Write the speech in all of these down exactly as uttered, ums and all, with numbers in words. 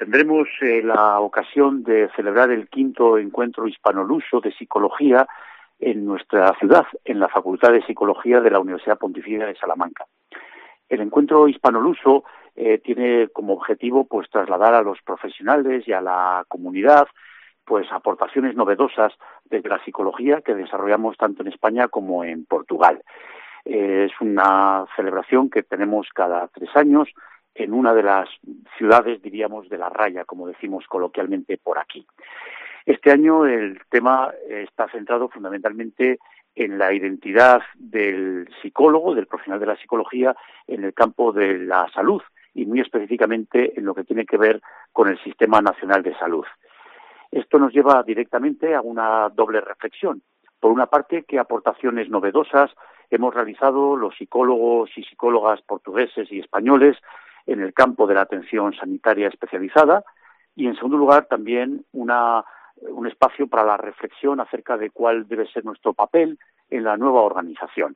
tendremos eh, la ocasión de celebrar el quinto encuentro hispanoluso de psicología en nuestra ciudad, en la Facultad de Psicología de la Universidad Pontificia de Salamanca. El encuentro hispanoluso eh, tiene como objetivo pues trasladar a los profesionales y a la comunidad pues aportaciones novedosas desde la psicología que desarrollamos tanto en España como en Portugal. Eh, es una celebración que tenemos cada tres años en una de las ciudades, diríamos, de la raya, como decimos coloquialmente por aquí. Este año el tema está centrado fundamentalmente en la identidad del psicólogo, del profesional de la psicología, en el campo de la salud y muy específicamente en lo que tiene que ver con el Sistema Nacional de Salud. Esto nos lleva directamente a una doble reflexión. Por una parte, qué aportaciones novedosas hemos realizado los psicólogos y psicólogas portugueses y españoles en el campo de la atención sanitaria especializada y, en segundo lugar, también una, un espacio para la reflexión acerca de cuál debe ser nuestro papel en la nueva organización.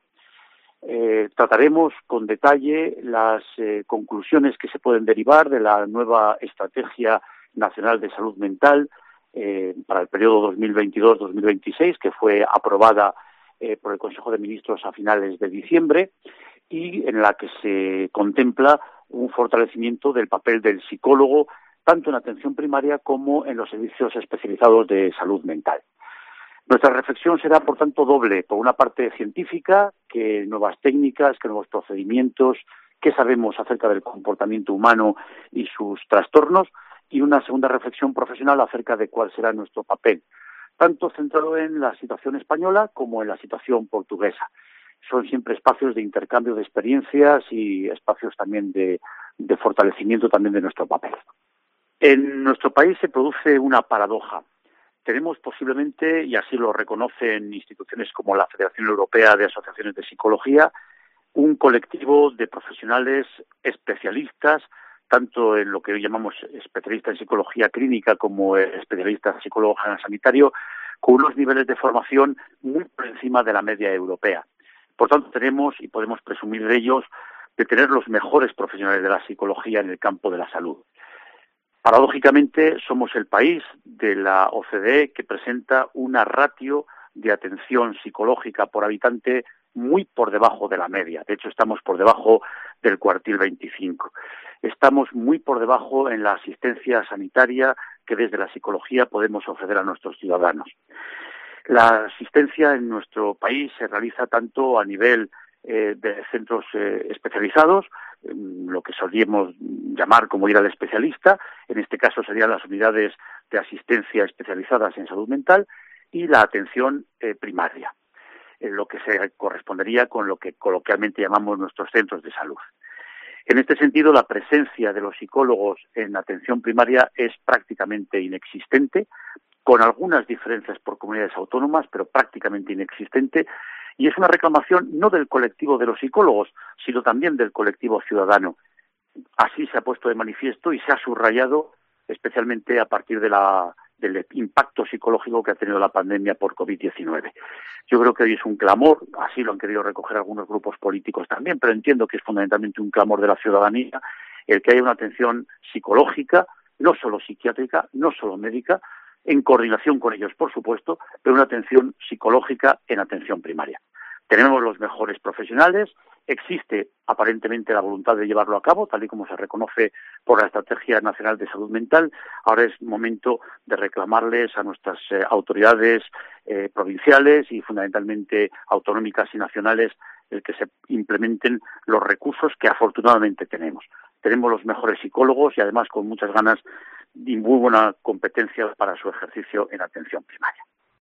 Eh, trataremos con detalle las eh, conclusiones que se pueden derivar de la nueva Estrategia Nacional de Salud Mental eh, para el periodo dos mil veintidós dos mil veintiséis, que fue aprobada eh, por el Consejo de Ministros a finales de diciembre y en la que se contempla un fortalecimiento del papel del psicólogo tanto en atención primaria como en los servicios especializados de salud mental. Nuestra reflexión será, por tanto, doble. Por una parte científica, qué nuevas técnicas, qué nuevos procedimientos, qué sabemos acerca del comportamiento humano y sus trastornos, y una segunda reflexión profesional acerca de cuál será nuestro papel, tanto centrado en la situación española como en la situación portuguesa. Son siempre espacios de intercambio de experiencias y espacios también de, de fortalecimiento también de nuestro papel. En nuestro país se produce una paradoja. Tenemos posiblemente, y así lo reconocen instituciones como la Federación Europea de Asociaciones de Psicología, un colectivo de profesionales especialistas, tanto en lo que hoy llamamos especialistas en psicología clínica como especialistas en psicólogo general sanitario, con unos niveles de formación muy por encima de la media europea. Por tanto, tenemos y podemos presumir de ellos de tener los mejores profesionales de la psicología en el campo de la salud. Paradójicamente, somos el país de la O C D E que presenta una ratio de atención psicológica por habitante muy por debajo de la media. De hecho, estamos por debajo del cuartil veinticinco. Estamos muy por debajo en la asistencia sanitaria que desde la psicología podemos ofrecer a nuestros ciudadanos. La asistencia en nuestro país se realiza tanto a nivel eh, de centros eh, especializados, eh, lo que solíamos llamar como ir al especialista, en este caso serían las unidades de asistencia especializadas en salud mental, y la atención eh, primaria, eh, lo que se correspondería con lo que coloquialmente llamamos nuestros centros de salud. En este sentido, la presencia de los psicólogos en atención primaria es prácticamente inexistente, con algunas diferencias por comunidades autónomas, pero prácticamente inexistente, y es una reclamación no del colectivo de los psicólogos, sino también del colectivo ciudadano. Así se ha puesto de manifiesto y se ha subrayado especialmente a partir de la, del impacto psicológico que ha tenido la pandemia por COVID diecinueve. Yo creo que hoy es un clamor, así lo han querido recoger algunos grupos políticos también, pero entiendo que es fundamentalmente un clamor de la ciudadanía el que haya una atención psicológica, no solo psiquiátrica, no solo médica, en coordinación con ellos, por supuesto, pero una atención psicológica en atención primaria. Tenemos los mejores profesionales, existe aparentemente la voluntad de llevarlo a cabo, tal y como se reconoce por la Estrategia Nacional de Salud Mental. Ahora es momento de reclamarles a nuestras eh, autoridades eh, provinciales y fundamentalmente autonómicas y nacionales el que se implementen los recursos que afortunadamente tenemos. Tenemos los mejores psicólogos y además con muchas ganas y muy buena competencia para su ejercicio en atención primaria.